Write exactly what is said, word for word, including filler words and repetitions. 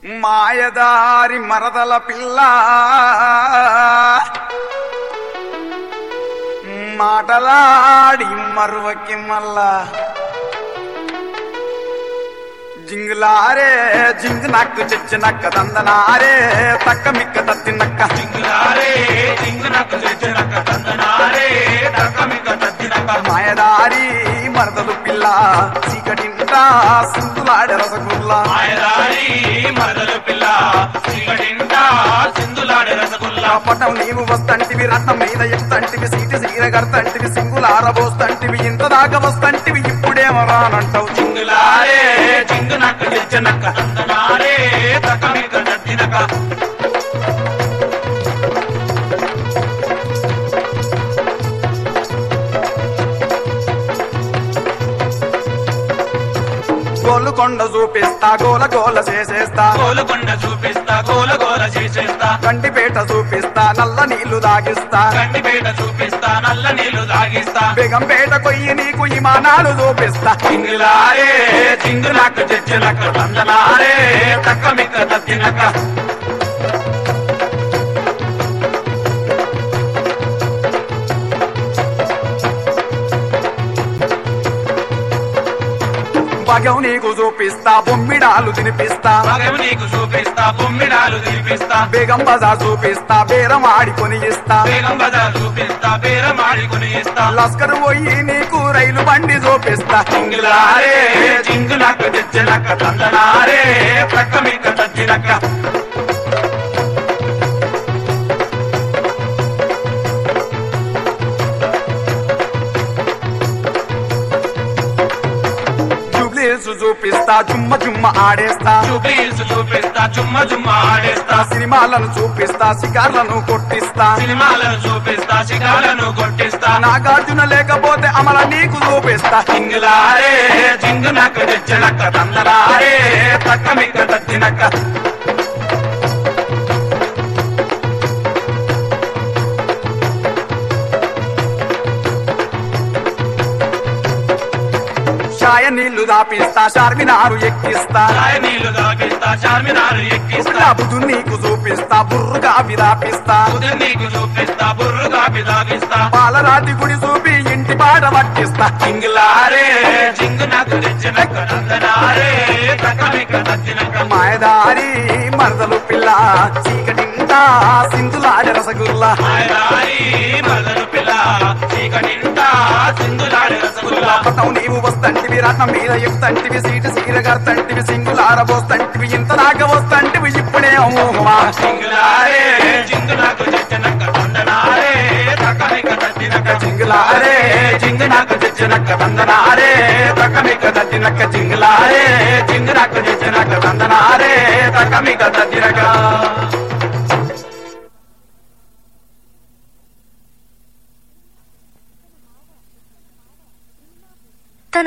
మాయదారి మరదల పిల్ల మాటలాడి మరువకి మల్లా జింగులారే జింగు నక్కు చెచ్చు నక్క దందనారే తక్క మిక్క తత్తి నక్క జింగులారే జింగు నక్కు చెచ్చు నక్క దందనారే తక్క మిక్క తత్తి నక్క మాయదారి మరదలు పిల్ల చీకటింట సింధులాడే రసగుల్లా మాయదారి మరదలు పిల్ల చీకటింట సింధులాడే రసగుల్లా పటం నీవు వస్తంటివి రత్నం మీద ఎత్తంటివి సీటి సీర గర్తంటివి సింగులార పోస్తంటివి ఇంత దాకా వస్తంటివి ఇప్పుడేమో రానంటావు జింగులారే జింగు నక్కు చెచ్చు నక్క దందనారే తక్క మిక్క తత్తి నక్క గోలుకొండ చూపిస్తా గోల గోల చేసేస్తా గోలుకొండ చూపిస్తా గోల గోల చేసేస్తా గండిపేట చూపిస్తా నల్ల నీళ్లు దాగిస్తా గండిపేట చూపిస్తా నల్ల నీళ్లు దాగిస్తా బేగంపేట కొయ్యి నీకు ఇమానాలు చూపిస్తా జింగులారే జింగు నక్కు చెచ్చు నక్క దందనారే తక్క మిక్క తత్తి నక్క భాగ్యం నీకు చూపిస్తా బొమ్మిడాలు తినిపిస్తా భాగ్యం నీకు చూపిస్తా బొమ్మిడాలు తినిపిస్తా బేగం బజార్ చూపిస్తా బేరం ఆడికొని ఇస్తా బేగం బజార్ చూపిస్తా బేరం ఆడుకుని ఇస్తా లస్కర్ పోయి నీకు రైలు బండి చూపిస్తా జింగులారే జింగు నక్కు చెచ్చు నక్క దందనారే తక్క మిక్క తత్తి నక్క జూబ్లీస్ చూపిస్తా జుమ్మ జుమ్మ ఆడేస్తా జూబ్లీస్ చూపిస్తా జుమ్మ జుమ్మ ఆడేస్తా సినిమాలను చూపిస్తా షికార్లను కొట్టిస్తా సినిమాలను చూపిస్తా శిఖాలను కొట్టిస్తా నాగార్జున లేకపోతే అమల నీకు చూపిస్తా జింగులారే జింగు నక్కు చెచ్చు నక్క దందనారే తక్క మిక్క తత్తి నక్క షాయ నీళ్లు దాపిస్తా షార్మినారు ఎక్కిస్తా రాయ నీళ్లు దాపిస్తా చార్మినారు ఎక్కిస్తా బుధు నీకు చూపిస్తా బుర్రుగా విదాపిస్తా ఉదయం నీకు చూపిస్తా బుర్రుగా బిదాగిస్తా పాలరాతి గుడి చూపి ఇంటి పాట పట్టిస్తా జింగులారే జింగు నక్కు చెచ్చు నక్క దందనారే తక్క మిక్క తత్తి నక్క మాయదారి మరదలు పిల్ల చీకటింట సింధులాడ రసగుల్లా మాయదారి మరదలు పిల్ల చీకటింట సింధులాడే రసగుల్లా పటం నీవు వస్తంటివి రత్నం మీద ఎక్కుతంటివి సీటు సీర గర్తంటివి సింగులార పోస్తంటివి ఇంత దాకా వస్తంటివి ఇప్పుడే ఊహమా జింగులారే జింగు నక్కు చెచ్చు నక్క దందనారే తక్క మిక్క తత్తి నక్క జింగులారే జింగు నక్కు చెచ్చు నక్క దందనారే తక్క మిక్క తత్తి నక్క జింగులారే జింగు నక్కు చెచ్చు నక్క దందనారే తక్క మిక్క తత్తి నక్క